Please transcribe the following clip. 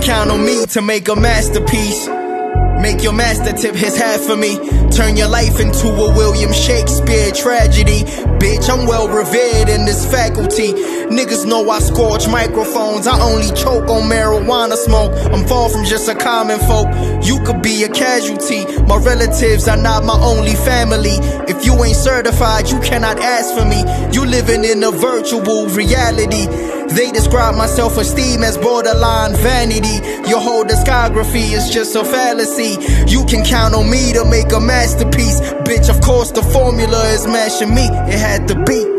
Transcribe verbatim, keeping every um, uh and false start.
count on me to make a masterpiece. Make your master tip his hat for me. Turn your life into a William Shakespeare tragedy. Bitch, I'm well revered in this faculty. Niggas know I scorch microphones. I only choke on marijuana smoke. I'm far from just a common folk. You could be a casualty. My relatives are not my only family. If you ain't certified, you cannot ask for me. You living in a virtual reality. They describe my self-esteem as borderline vanity. Your whole discography is just a fallacy. You can count on me to make a masterpiece. Bitch, of course the formula is mashing me. It had to be.